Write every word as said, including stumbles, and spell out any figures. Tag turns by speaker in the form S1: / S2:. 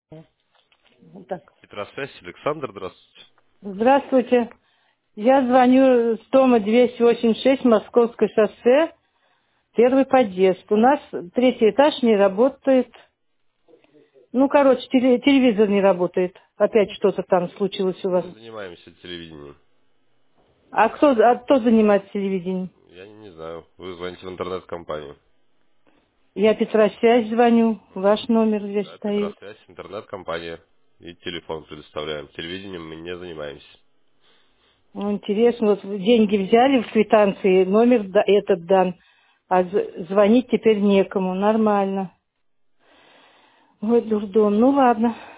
S1: Вот так.
S2: Петросвязь, Александр, здравствуйте.
S1: Здравствуйте. Я звоню с дома двести восемьдесят шесть, Московское шоссе, первый подъезд. У нас третий этаж не работает. Ну, короче, теле- телевизор не работает. Опять что-то там случилось у
S2: Мы
S1: вас.
S2: не занимаемся телевидением.
S1: А кто, а кто занимается телевидением?
S2: Я не знаю. Вы звоните в интернет-компанию.
S1: Я Петросвязь звоню. Ваш номер здесь
S2: Да,
S1: стоит.
S2: Петросвязь, интернет-компания. И телефон предоставляем. Телевидением мы не занимаемся.
S1: Ну, интересно, вот деньги взяли в квитанции, номер да- этот дан, а з- звонить теперь некому. Нормально. Ой, дурдом. Ну, ладно.